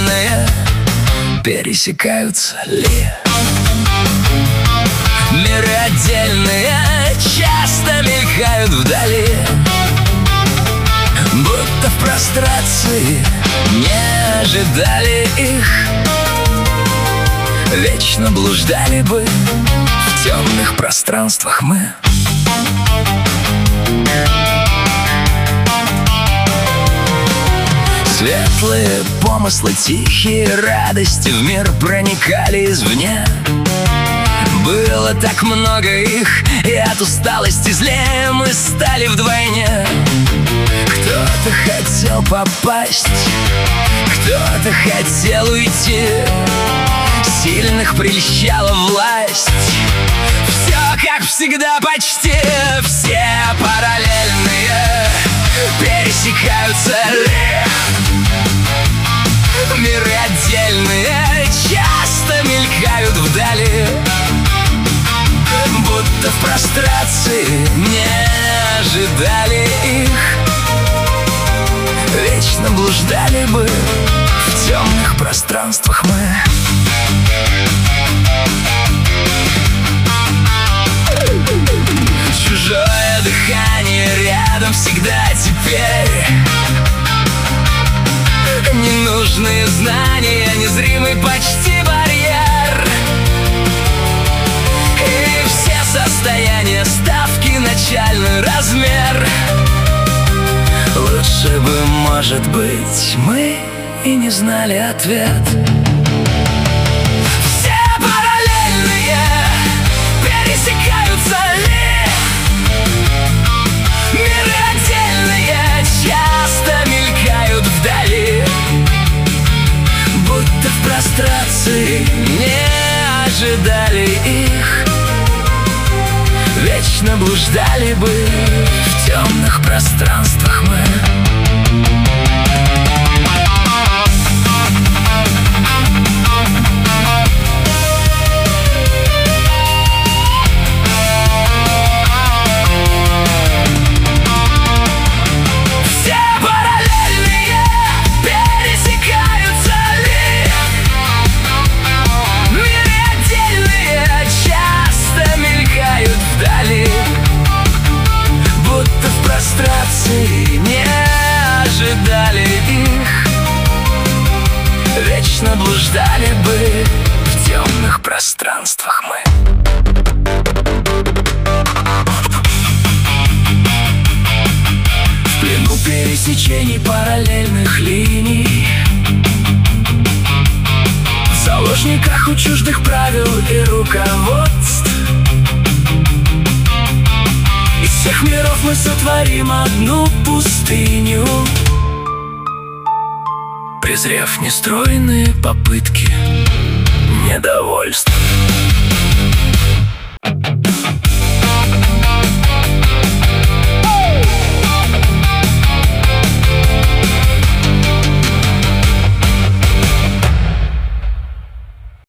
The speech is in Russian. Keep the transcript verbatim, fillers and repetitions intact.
отдельные пересекаются ли? Миры отдельные часто мелькают вдали, будто в прострации не ожидали их. Вечно блуждали бы в темных пространствах мы. Светлые помыслы, тихие радости в мир проникали извне. Было так много их, и от усталости злее мы стали вдвойне. Кто-то хотел попасть, кто-то хотел уйти. Сильных прельщала власть. Все как всегда почти. Все параллельные пересекаются ли? Миры отдельные часто мелькают вдали, будто в прострации не ожидали их. Вечно блуждали бы в темных пространствах мы. Чужое дыхание рядом всегда теперь. Ненужные знания, незримый почти барьер. И все состояния, ставки, начальный размер. Лучше бы, может быть, мы и не знали ответ. Все параллельные пересекаются ли? Миры отдельные часто мелькают вдали, будто в прострации не ожидали их. Вечно блуждали бы в темных пространствах мы. Не ожидали их. Вечно блуждали бы в темных пространствах мы. В плену пересечений параллельных линий, в заложниках у чуждых правил и руководств. Из всех миров мы сотворим одну пустыню, презрев нестройные попытки недовольств.